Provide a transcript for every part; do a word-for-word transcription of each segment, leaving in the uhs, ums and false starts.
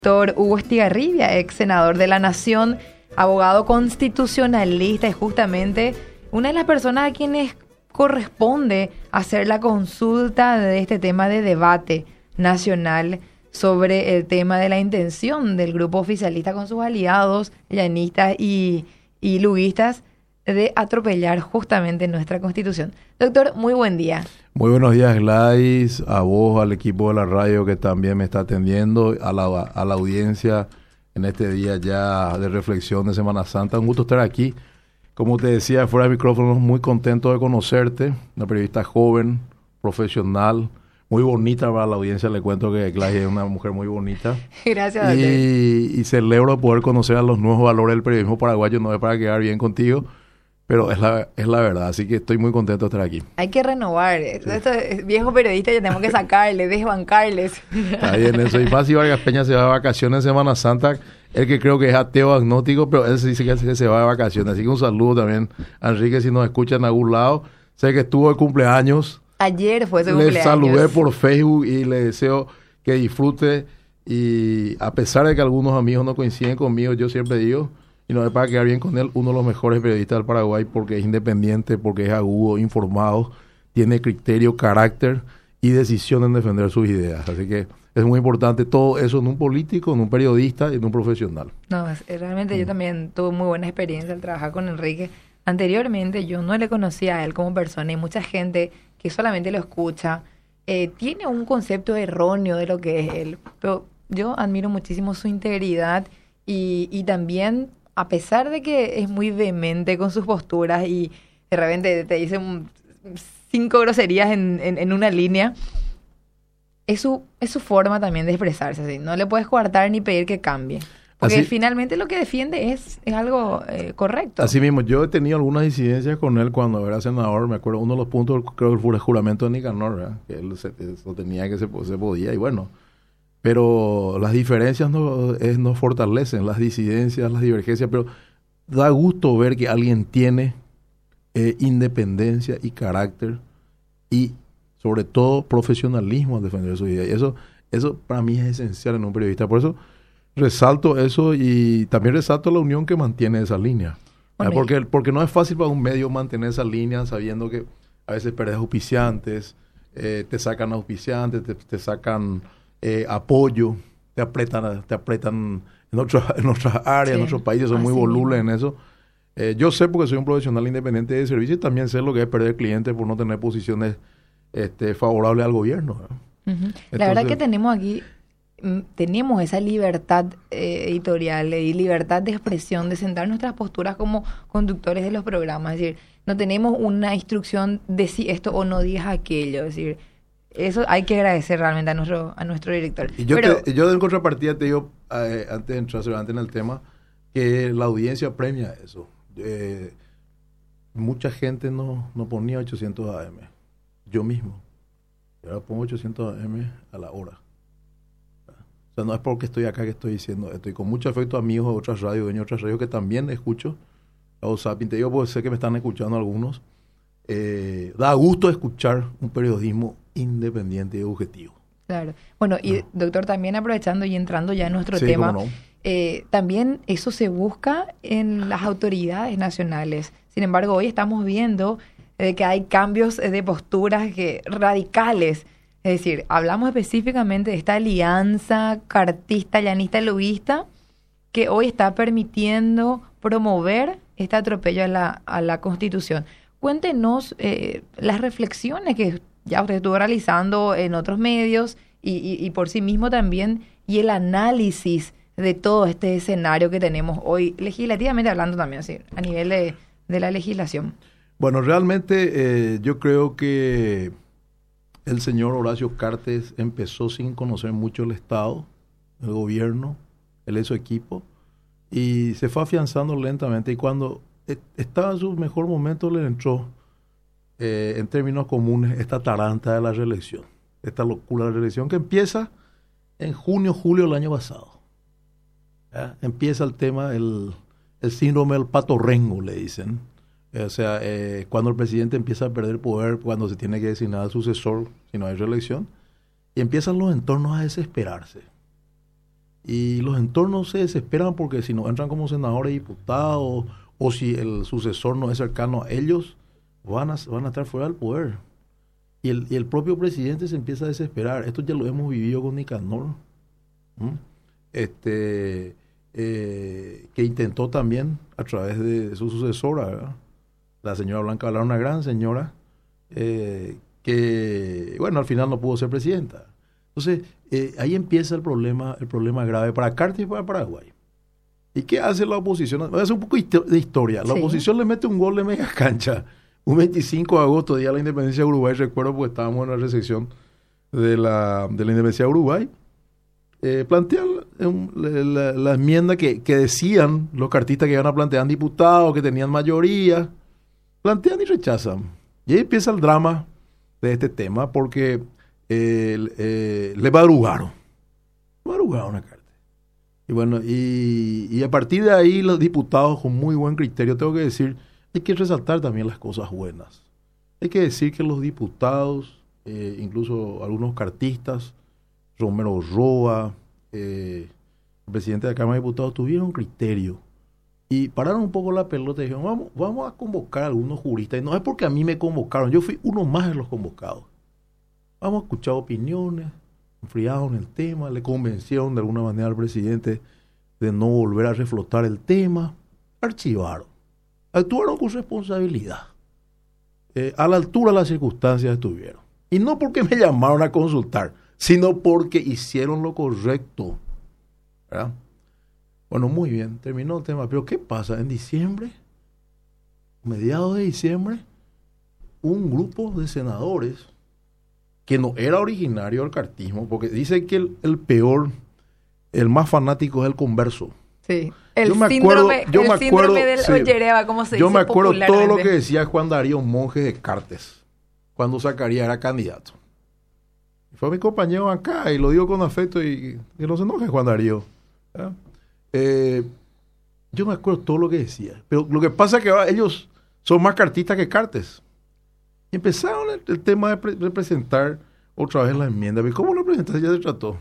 Doctor Hugo Estigarribia, ex senador de la Nación, abogado constitucionalista y justamente una de las personas a quienes corresponde hacer la consulta de este tema de debate nacional sobre el tema de la intención del grupo oficialista con sus aliados, llanistas y, y luguistas, de atropellar justamente nuestra Constitución. Doctor, muy buen día. Muy buenos días, Gladys, a vos, al equipo de la radio que también me está atendiendo, a la, a la audiencia en este día ya de reflexión de Semana Santa. Un gusto estar aquí. Como te decía, fuera de micrófono, muy contento de conocerte, una periodista joven, profesional, muy bonita para la audiencia. Le cuento que Gladys es una mujer muy bonita. Gracias, doctor. Y, y celebro poder conocer a los nuevos valores del periodismo paraguayo, no es para quedar bien contigo, pero es la, es la verdad, así que estoy muy contento de estar aquí. Hay que renovar. Sí. Esto es viejo periodista, ya tenemos que sacarle, desbancarles. Está bien eso. Y Fácil Vargas Peña se va de vacaciones en Semana Santa. Él que creo que es ateo agnóstico, pero él dice que se va de vacaciones. Así que un saludo también a Enrique si nos escucha en algún lado. Sé que estuvo de cumpleaños. Ayer fue su le cumpleaños. Le saludé por Facebook y le deseo que disfrute. Y a pesar de que algunos amigos no coinciden conmigo, yo siempre digo, y no es para quedar bien con él, uno de los mejores periodistas del Paraguay porque es independiente, porque es agudo, informado, tiene criterio, carácter y decisión en defender sus ideas. Así que es muy importante todo eso en un político, en un periodista y en un profesional. No, es, realmente mm. yo también tuve muy buena experiencia al trabajar con Enrique. Anteriormente yo no le conocía a él como persona y mucha gente que solamente lo escucha eh, tiene un concepto erróneo de lo que es él. Pero yo admiro muchísimo su integridad y, y también, a pesar de que es muy vehemente con sus posturas y de repente te dice un, cinco groserías en, en, en una línea, es su, es su forma también de expresarse. ¿Sí? No le puedes coartar ni pedir que cambie. Porque así, finalmente lo que defiende es, es algo eh, correcto. Así mismo, yo he tenido algunas incidencias con él cuando era senador. Me acuerdo, uno de los puntos, creo que fue el juramento de Nicanor, ¿verdad? Que él se, eso tenía que se, se podía, y bueno. Pero las diferencias no, es, no fortalecen, las disidencias, las divergencias, pero da gusto ver que alguien tiene eh, independencia y carácter y sobre todo profesionalismo al defender su idea. Y eso, eso para mí es esencial en un periodista. Por eso resalto eso y también resalto la unión que mantiene esa línea. Bueno, porque, porque no es fácil para un medio mantener esa línea sabiendo que a veces perdes auspiciantes, eh, te sacan auspiciantes, te, te sacan eh, apoyo, te apretan, te apretan en, otro, en otras áreas, sí, en otros países, son muy volubles en eso. Eh, yo sé porque soy un profesional independiente de servicio y también sé lo que es perder clientes por no tener posiciones este, favorables al gobierno. Uh-huh. Entonces, la verdad que tenemos aquí, tenemos esa libertad eh, editorial y libertad de expresión, de sentar nuestras posturas como conductores de los programas. Es decir, no tenemos una instrucción de si esto o no digas aquello. Es decir, eso hay que agradecer realmente a nuestro a nuestro director. Y yo, Pero, te, yo de contrapartida te digo, eh, antes de entrar adelante en el tema, que la audiencia premia eso. Eh, mucha gente no, no ponía ochocientos A M. Yo mismo. Yo ahora pongo ochocientos A M a la hora. O sea, no es porque estoy acá que estoy diciendo esto. Y con mucho afecto a amigos de otras radios, dueños de otras radios que también escucho. O sea, te digo porque sé que me están escuchando algunos. Eh, da gusto escuchar un periodismo independiente y objetivo. Claro. Bueno, y no. doctor, también aprovechando y entrando ya en nuestro sí, tema, no. eh, también eso se busca en las autoridades nacionales. Sin embargo, hoy estamos viendo eh, que hay cambios de posturas que, radicales. Es decir, hablamos específicamente de esta alianza cartista, llanista, luguista, que hoy está permitiendo promover este atropello a la, a la Constitución. Cuéntenos eh, las reflexiones que ya usted estuvo realizando en otros medios y, y, y por sí mismo también, y el análisis de todo este escenario que tenemos hoy, legislativamente hablando también, así, a nivel de, de la legislación. Bueno, realmente eh, yo creo que el señor Horacio Cartes empezó sin conocer mucho el Estado, el gobierno, él y su equipo, y se fue afianzando lentamente, y cuando estaba en su mejor momento le entró, eh, en términos comunes, esta taranta de la reelección, esta locura de la reelección que empieza en junio, julio del año pasado. ¿Ya? Empieza el tema, el, el síndrome del pato rengo, le dicen. O sea, eh, cuando el presidente empieza a perder poder, cuando se tiene que designar al sucesor, si no hay reelección, y empiezan los entornos a desesperarse. Y los entornos se desesperan porque si no entran como senadores y diputados, o si el sucesor no es cercano a ellos, van a, van a estar fuera del poder. Y el, y el propio presidente se empieza a desesperar. Esto ya lo hemos vivido con Nicanor, ¿Mm? este eh, que intentó también a través de su sucesora, ¿verdad? La señora Blanca Valar, una gran señora, eh, que, bueno, al final no pudo ser presidenta. Entonces, eh, ahí empieza el problema, el problema grave para Cartes y para Paraguay. ¿Y qué hace la oposición? Voy a hacer un poco de historia. La sí. oposición le mete un gol de media cancha. Un veinticinco de agosto, día de la independencia de Uruguay, recuerdo porque estábamos en la recepción de la, de la independencia de Uruguay. Eh, plantean la, la, la enmienda que, que decían los cartistas que iban a plantear diputados, que tenían mayoría. Plantean y rechazan. Y ahí empieza el drama de este tema porque eh, eh, le madrugaron. Madrugaron a Cartes. Y bueno, y, y a partir de ahí los diputados con muy buen criterio, tengo que decir, hay que resaltar también las cosas buenas. Hay que decir que los diputados, eh, incluso algunos cartistas, Romero Roa, eh, el presidente de la Cámara de Diputados, tuvieron criterio y pararon un poco la pelota y dijeron, vamos, vamos a convocar a algunos juristas. Y no es porque a mí me convocaron, yo fui uno más de los convocados. Vamos a escuchar opiniones, enfriaron el tema, le convencieron de alguna manera al presidente de no volver a reflotar el tema, archivaron, actuaron con responsabilidad, eh, a la altura de las circunstancias estuvieron. Y no porque me llamaron a consultar, sino porque hicieron lo correcto, ¿verdad? Bueno, muy bien, terminó el tema. Pero ¿qué pasa? En diciembre, mediados de diciembre, un grupo de senadores que no era originario del cartismo, porque dice que el, el peor, el más fanático es el converso. Sí, el yo me síndrome, acuerdo, yo el me síndrome acuerdo, del sí, Ollereba, como se yo dice me acuerdo todo lo que decía Juan Darío Monjes de Cartes, cuando Zacarías era candidato. Fue mi compañero acá y lo digo con afecto y, y no se enoje Juan Darío. Eh, yo me acuerdo todo lo que decía, pero lo que pasa es que ahora ellos son más cartistas que Cartes. Y empezaron el, el tema de, pre, de presentar otra vez la enmienda. ¿Cómo lo presentaste? Ya se trató.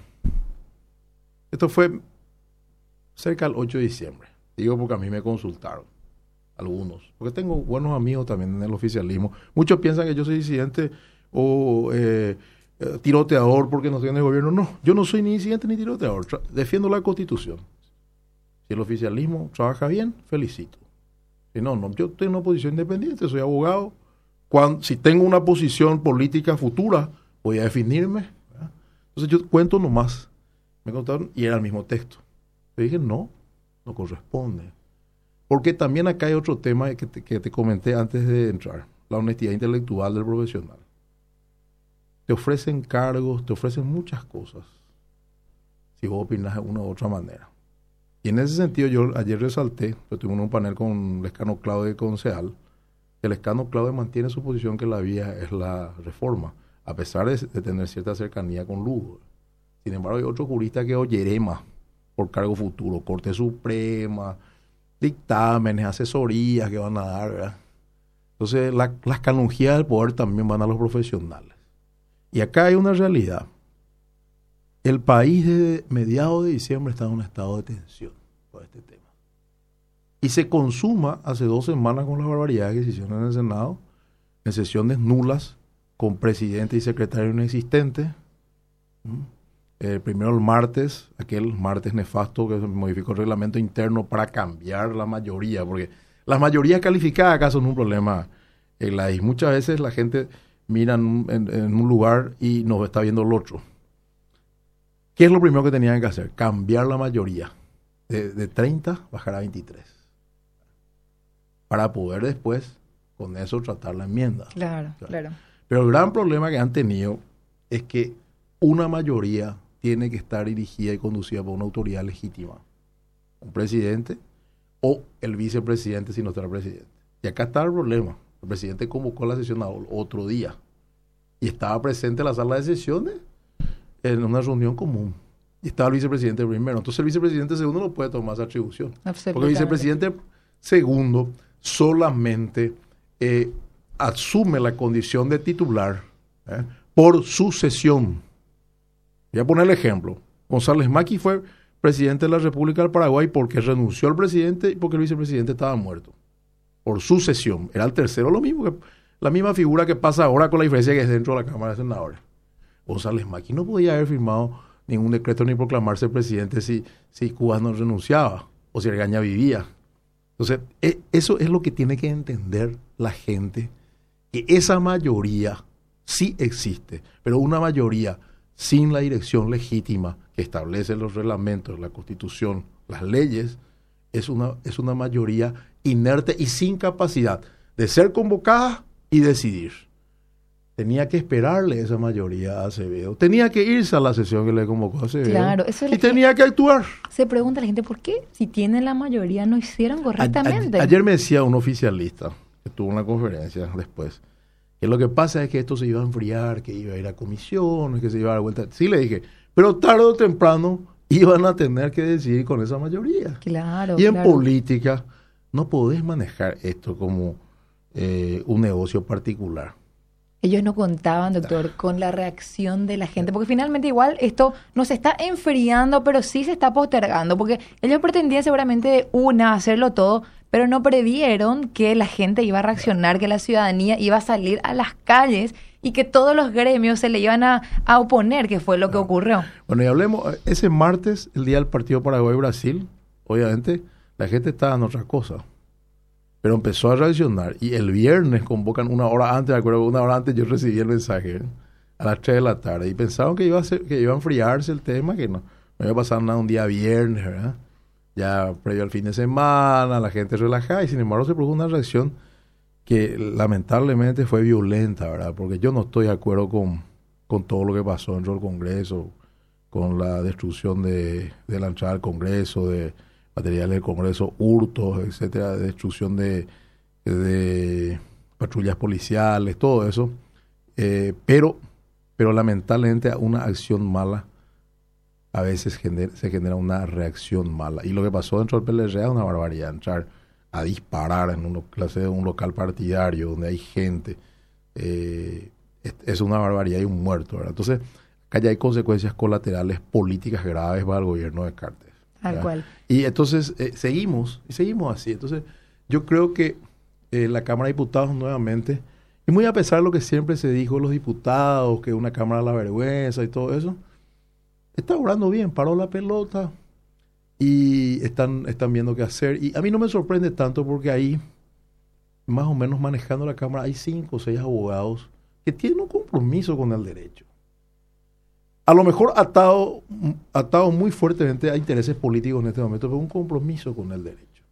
Esto fue cerca del ocho de diciembre. Digo porque a mí me consultaron algunos. Porque tengo buenos amigos también en el oficialismo. Muchos piensan que yo soy disidente o eh, eh, tiroteador porque no estoy en el gobierno. No, yo no soy ni disidente ni tiroteador. Tra- defiendo la Constitución. Si el oficialismo trabaja bien, felicito. Si no, no, yo estoy en una posición independiente, soy abogado. Cuando, si tengo una posición política futura, voy a definirme, ¿verdad? Entonces yo cuento nomás. Me contaron y era el mismo texto. Yo dije, no, no corresponde. Porque también acá hay otro tema que te, que te comenté antes de entrar, la honestidad intelectual del profesional. Te ofrecen cargos, te ofrecen muchas cosas, si vos opinas de una u otra manera. Y en ese sentido yo ayer resalté, yo tuve un panel con Lescano Claude concejal, el Lescano Claude mantiene su posición que la vía es la reforma, a pesar de, de tener cierta cercanía con Lugo. Sin embargo, hay otro jurista que es Ollerema, por cargo futuro, Corte Suprema, dictámenes, asesorías que van a dar, ¿verdad? Entonces, la, las canonjías del poder también van a los profesionales. Y acá hay una realidad. El país de mediados de diciembre está en un estado de tensión por este tema. Y se consuma hace dos semanas con las barbaridades que se hicieron en el Senado, en sesiones nulas, con presidente y secretario inexistentes. ¿Mm? Eh, primero el martes, aquel martes nefasto que se modificó el reglamento interno para cambiar la mayoría, porque las mayorías calificadas acá son un problema en la isla. Muchas veces la gente mira en, en, en un lugar y no está viendo el otro. ¿Qué es lo primero que tenían que hacer? Cambiar la mayoría. De, de treinta bajar a veintitrés. Para poder después, con eso, tratar la enmienda. Claro, claro, claro. Pero el gran problema que han tenido es que una mayoría tiene que estar dirigida y conducida por una autoridad legítima. Un presidente o el vicepresidente si no está el presidente. Y acá está el problema. El presidente convocó la sesión otro día y estaba presente en la sala de sesiones en una reunión común. Y estaba el vicepresidente primero. Entonces el vicepresidente segundo no puede tomar esa atribución. Porque el vicepresidente segundo solamente eh, asume la condición de titular eh, por sucesión. Voy a poner el ejemplo. González Maqui fue presidente de la República del Paraguay porque renunció el presidente y porque el vicepresidente estaba muerto. Por sucesión. Era el tercero, lo mismo que la misma figura que pasa ahora, con la diferencia que es dentro de la Cámara de Senadores. González Maqui no podía haber firmado ningún decreto ni proclamarse presidente si, si Cuba no renunciaba o si Argaña vivía. Entonces, eh, eso es lo que tiene que entender la gente, que esa mayoría sí existe, pero una mayoría sin la dirección legítima que establece los reglamentos, la Constitución, las leyes, es una, es una mayoría inerte y sin capacidad de ser convocada y decidir. Tenía que esperarle esa mayoría a Acevedo. Tenía que irse a la sesión que le convocó a Acevedo. Claro, eso es y tenía que actuar. Se pregunta la gente, ¿por qué? Si tienen la mayoría, no hicieron correctamente. A, a, ayer me decía un oficialista que tuvo una conferencia después, que lo que pasa es que esto se iba a enfriar, que iba a ir a comisiones, que se iba a dar vuelta. Sí, le dije, pero tarde o temprano iban a tener que decidir con esa mayoría. Claro, Y en claro. política no podés manejar esto como eh, un negocio particular. Ellos no contaban, doctor, con la reacción de la gente, porque finalmente igual esto no se está enfriando, pero sí se está postergando, porque ellos pretendían seguramente de una hacerlo todo, pero no previeron que la gente iba a reaccionar, que la ciudadanía iba a salir a las calles y que todos los gremios se le iban a, a oponer, que fue lo que ocurrió. Bueno, y hablemos, ese martes, el día del partido Paraguay-Brasil, obviamente la gente estaba en otra cosa. Pero empezó a reaccionar y el viernes convocan una hora antes, me acuerdo, una hora antes yo recibí el mensaje, ¿eh? A las tres de la tarde, y pensaron que iba a ser, que iba a enfriarse el tema, que no, no iba a pasar nada un día viernes, ¿verdad? Ya previo al fin de semana, la gente relajada, y sin embargo se produjo una reacción que lamentablemente fue violenta, ¿verdad? Porque yo no estoy de acuerdo con, con todo lo que pasó dentro del Congreso, con la destrucción de, de la entrada al Congreso, de materiales del Congreso, hurtos, etcétera, de destrucción de, de patrullas policiales, todo eso. Eh, pero, pero lamentablemente una acción mala a veces genera, se genera una reacción mala. Y lo que pasó dentro del P L R A es una barbaridad, entrar a disparar en una clase de un local partidario donde hay gente. Eh, es, es una barbaridad y un muerto, ¿verdad? Entonces, acá ya hay consecuencias colaterales políticas graves para el gobierno de Cartes. Tal cual. Y entonces eh, seguimos, y seguimos así. Entonces, yo creo que eh, la Cámara de Diputados nuevamente, y muy a pesar de lo que siempre se dijo de los diputados, que una Cámara de la vergüenza y todo eso, está obrando bien, paró la pelota y están, están viendo qué hacer. Y a mí no me sorprende tanto porque ahí, más o menos manejando la Cámara, hay cinco o seis abogados que tienen un compromiso con el derecho. A lo mejor atado, atado muy fuertemente a intereses políticos en este momento, pero un compromiso con el derecho.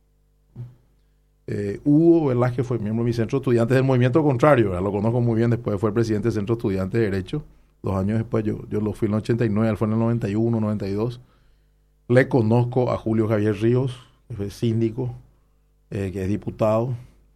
Eh, Hugo Velázquez fue miembro de mi centro de estudiantes del movimiento contrario, ¿verdad? Lo conozco muy bien, después fue presidente del centro de estudiantes de Derecho, dos años después, yo, yo lo fui en el ochenta y nueve, él fue en el noventa y uno, noventa y dos. Le conozco a Julio Javier Ríos, que fue síndico, eh, que es diputado.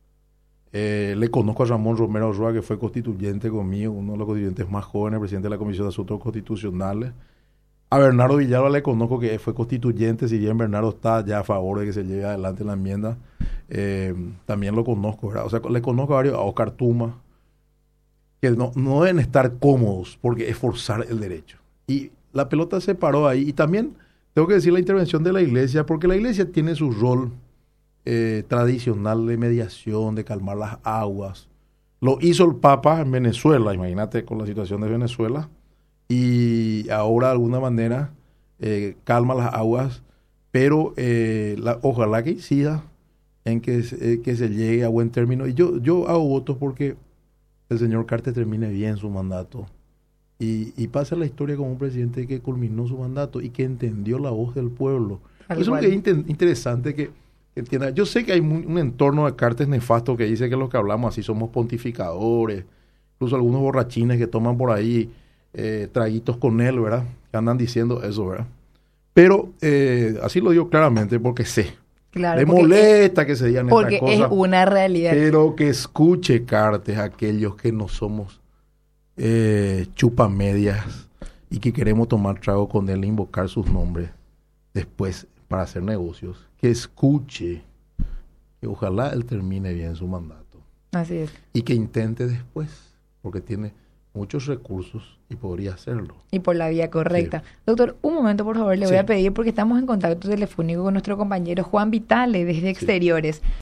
Eh, le conozco a Ramón Romero Roa, que fue constituyente conmigo, uno de los constituyentes más jóvenes, presidente de la Comisión de Asuntos Constitucionales. A Bernardo Villalba le conozco, que fue constituyente, si bien Bernardo está ya a favor de que se lleve adelante la enmienda, eh, también lo conozco, ¿verdad? O sea, le conozco a varios, a Oscar Tuma, que no, no deben estar cómodos porque es forzar el derecho. Y la pelota se paró ahí. Y también tengo que decir la intervención de la Iglesia, porque la Iglesia tiene su rol Eh, tradicional de mediación, de calmar las aguas. Lo hizo el Papa en Venezuela, imagínate con la situación de Venezuela, y ahora de alguna manera eh, calma las aguas, pero eh, la, ojalá que incida en que, eh, que se llegue a buen término. Y yo, yo hago votos porque el señor Cartes termine bien su mandato y, y pase a la historia como un presidente que culminó su mandato y que entendió la voz del pueblo. Eso es lo que es inter- interesante que entienda. Yo sé que hay muy, un entorno de Cartes nefasto que dice que los que hablamos así somos pontificadores, incluso algunos borrachines que toman por ahí eh, traguitos con él, ¿verdad? Que andan diciendo eso, ¿verdad? Pero eh, así lo digo claramente porque sé. Claro, Le molesta que se digan estas cosas. Porque es una realidad. Pero que escuche Cartes a aquellos que no somos eh, chupamedias y que queremos tomar trago con él e invocar sus nombres después para hacer negocios, que escuche, que ojalá él termine bien su mandato. Así es. Y que intente después, porque tiene muchos recursos y podría hacerlo. Y por la vía correcta. Sí. Doctor, un momento, por favor, le Sí. voy a pedir porque estamos en contacto telefónico con nuestro compañero Juan Vitale desde Exteriores. Sí.